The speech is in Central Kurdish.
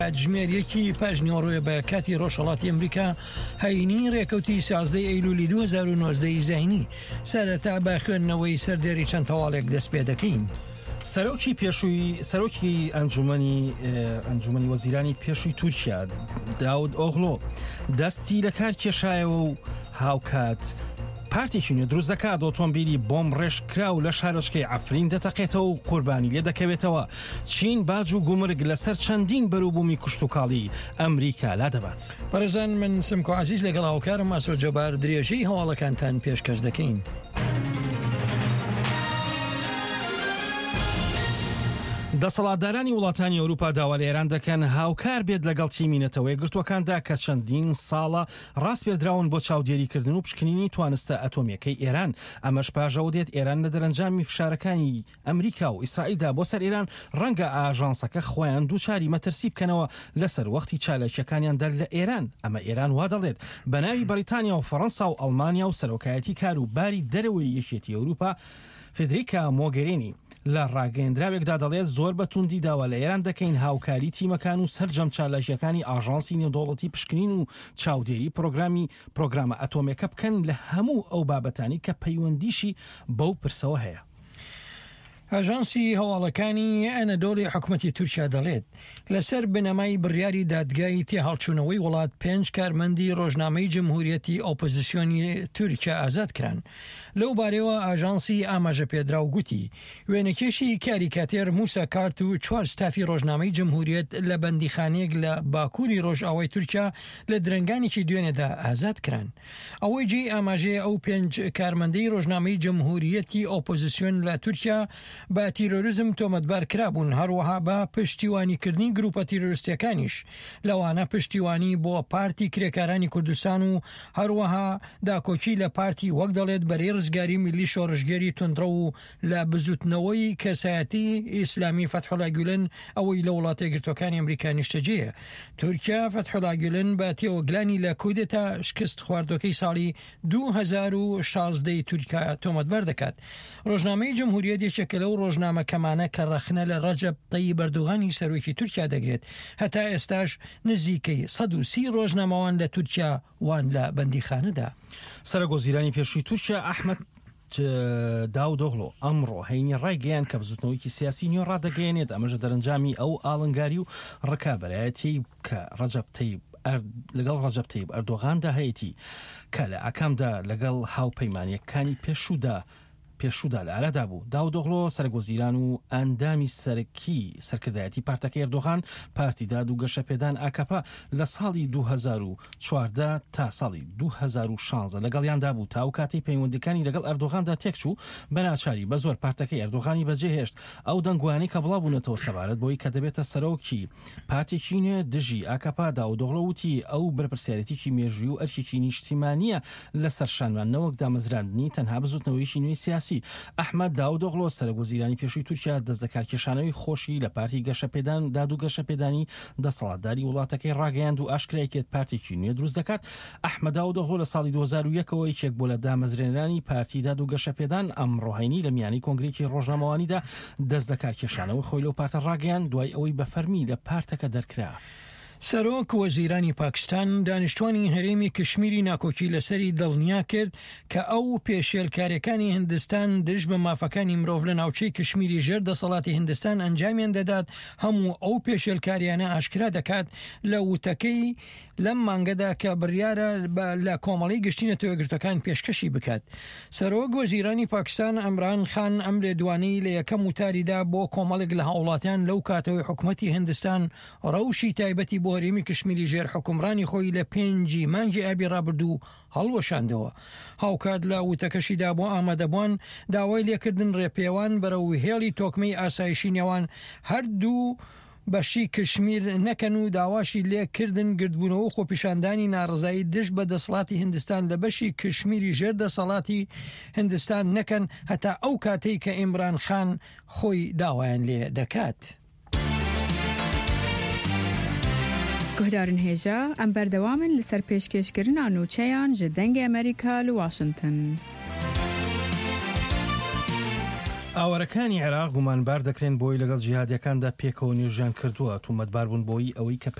ژمێریەکی پاژنیۆڕۆیە بە کاتی ڕۆژهەڵاتی ئەمریکا هەینی ڕێکەوتی 11 ئەیلولی 2019 زاینی سەرەتا بە خوێندنەوەی سەردێری چەند تەواڵێک دەست پێ دەکەین. سەرۆکی ئەنجومەنی وەزیرانی پێشووی تورکیا داود ئۆغلۆ دەستی لە کار کێشایەوە و هاوکات پارتێکی نوێ دروست دەکات ئۆتۆمبیلی بۆم ڕێژ کرا و لە شارۆچکەی عەفرین دەتەقێتەوە و قوربانی لێ دەکەوێتەوە. چین باج و گومرگ لەسەر چەندین بەروبوومی کوشت و کاڵی ئەمریکا لا دەبات. بەڕێزان من سمکۆ عەزیز لەگەڵ هاوکارم ماسۆ جەبار درێژەی هەواڵەکانتان پێشکەش دەکەین. دەسەڵاتدارانی وڵاتانی ئەوروپا داوا لە ئێران دەکەن هاوکار بێت لەگەڵ تیمی نەتەوەی گرتوەکاندا کە چەندین ساڵە ڕاست پێدراون بۆ چاودێریکردن و پشکنینی توانستە ئەتۆمیەکەی ئێران. ئەمەش پاژەوە دێت ئێران لە دەرەنجامی فشارەکانی ئەمریکا و ئیسرائیلدا بۆ سەر ئێران ڕەنگە ئاژانسەکە خۆیان دووچاری مەترسی بکەنەوە لەسەر وەختی چالاکیەکانیاندا لە ئێران. ئەمە ئێران وا دەڵێت بە ناوی بەریتانیا و فەڕەنسا و ئەڵمانیا و سەرۆکایەتی کار و باری دەرەوەی یەکێتی ئەوروپا فێدریکا مۆگەرینی لە ڕاگەیەندراوێکدا دەڵێت زۆر بە توندی داوا لە ئێران دەکەین هاوکاری تیمەکان و سەرجەم چالاکیەکانی ئاژانسی نێودەوڵەتی پشکنین و چاودێری پرۆگرامە ئەتۆمیەکە بکەن لە هەموو ئەو بابەتانی کە پەیوەندیشی بەو پرسەوە هەیە. ئاژانسی هەواڵەکانی ئەنەدۆڵی حکوومەتی تورکیا دەڵێت لەسەر بنەمای بڕیاری دادگای تێهەڵچوونەوەی وڵات 5 کارمەندی ڕۆژنامەی جمهوریەتی ئۆپۆزیسیۆنی تورکیا ئازاد کران. لەو بارەوە ئاژانسی ئاماژە پێدرا و گوتی وێنەکێشی کاریکاتێر موسا کارت و 4 ستافی ڕۆژنامەی جمهوریەت لە بەندیخانەیەک لە باکووری ڕۆژئاوای تورکیا لە درنگانێکی دوێنێدا ئازاد کران. ئەوەی جێی ئاماژەیە ئەو 5 کارمەندەی ڕۆژنامەی جمهوریەتی ئۆپۆزیسیۆن لە تورکیا بە تیرۆریزم تۆمەتبار کرابوون، هەروەها بە پشتیوانیکردنی گروپە تیرۆریستەکانیش لەوانە پشتیوانی بۆ پارتی کرێکارانی کوردستان و هەروەها داکۆچی لە پارتی وەک دەڵێت بەرەی ڕزگاری میلی شۆڕژگەری توندڕە و لە بزوتنەوەی کەسایەتی ئیسلامی فەتحوڵا گولن ئەوەی لە وڵاتە گرتوەکانی ئەمریکا نیشتەجێیە. تورکیا فەتحوڵا گولن بە تێوەگلانی لە کودێتا شکست خواردۆکەی ساڵی 2016 تورکیا تۆمەتبار دەکات. ڕۆژنامەی جمهوریەت یەکێکە لەو ڕۆژنامە کەمانە کە ڕەخنە لە ڕەجەب تەیب ئەردۆغانی سەرۆکی تورکیا دەگرێت. هەتا ئێستاش نزیکەی 130 ڕۆژنامەوان لە تورکیا وان لە بەندیخانەدا. سەرۆکوەزیرانی پێشووی تورکیا ئەحمەد داودۆغڵۆ ئەمڕۆ هەینی ڕایگەیان کە بزوتنەوەیکی سیاسی نوێ ڕادەگەیەنێت. ئەمەژە دەرەنجامی ئەو ئاڵنگاری و ڕکابەرایەتی کە لەگەڵ ڕەجەب تەیب ئەردۆغاندا هەیەی کە لە ئاکامدا لەگەڵ هاوپەیمانیەکانی پێشوودا لە ئارادا بوو. داودۆغڵۆ سەرۆکوەزیران و ئەندامی سەرکردایەتی پارتەکەی ئەردۆغان پارتی داد و گەشەپێدان ئاکاپا لە ساڵی 2014 تا ساڵی 2016 لەگەڵیاندا بوو تا ئەو کاتی پەیوەندەکانی لەگەڵ ئەردۆغاندا تێکچوو بەناچاری بە زۆر پارتەکەی ئەردۆغانی بەجێهێشت. ئەو دەنگوانی کە بڵاوبوونەتەوە سەبارەت بۆی کە دەبێتە سەرۆکی پارتێکی نوێ دژی ئاکاپا. داودۆغڵۆ وتی ئەو بەرپرسیارەتێکی مێژووی و ئەرکێکی نیشتیمانیە لەسەر شانوانەوەک دامەزراندنی تەنها بزوتنەوەیشی نوێی سیاسی. ئەحمەد داودۆغڵۆ سەرۆکوەزیرانی پێشووی تورکیا دەست دەکات کێشانەوەی خۆشی لە پارتی گەشەپێدان داد و گەشەپێدانی دەسەڵاتداری وڵاتەکەی ڕاگەیاند و ئاشکرایکێت پارتێکی نوێ دروست دەکات. ئەحمەد داودۆغڵۆ لە ساڵی 2001ەوە یەکێک بۆ لە دامەزرێنانی پارتی داد و گەشەپێدان ئەمڕۆهینی لە میانی کۆنگرێکی ڕۆژنامەوانیدا دەست دەکات کێشانەوەی خۆی لەو پارتە ڕاگەیاند دوای ئەوەی بە فەرمی لە پارتەکە دەرکرا. سەرۆک وەزیرانی پاکستان دانیشتوانی هەرێمی کشمیری ناکۆکی لەسەری دڵنیا کرد کە ئەو پێشێلکاریەکانی هندستان دژ بە مافەکانی مرۆڤ لە ناوچەی کشمیری ژێر دەسەڵاتی هندستان ئەنجامیان دەدات. هەموو ئەو پێشێلکاریانە ئاشکرا دەکات لە وتەکەی لەم مانگەدا کە بڕیارە لە کۆمەڵی گشتینە تۆگرتەکان پێشکەشی بکات. سەرۆک وەزیرانی پاکستان ئەمران خان ئەم لێدوانەی لە یەکەم وتاریدا بۆ کۆمەڵێک لە هاوڵاتیان لەو کاتەوەی حکوومەتی هندستان ڕەوشی تایبەتی بۆ هەرێمی کشمیری ژێر حکومڕانی خۆی لە 5 مانگی ئابی ڕابردوو هەڵوەشاندەوە. هاوکات لە وتەکەشیدا بۆ ئامادەبوون داوای لێکردن ڕێپێوان بەرەو هێڵی تۆکمەی ئاسایشی نێوان هەردوو بەشی کشمیر نەکەن و داواشی لێکردن گردبوونەوە و خۆپیشاندانی ناڕزایی دژ بە دەسەڵاتی هندستان لە بەشی کشمیری ژێر دەسەڵاتی هندستان نەکەن هەتا ئەو کاتەی کە ئیمران خان خۆی داوایان لێ دەکات. گهدارن هێژە ئەم بەردەوامن لەسەر پێشکەشکردنا نوچەیان ji dengê Amerîka li Washington. ئاوارەکانی عێراق گومانبار دەکرێن بۆی لەگەڵ جیهادیەکاندا پێکەوە نوێژیان کردووە تومەتبار بوون بۆی ئەوەی کە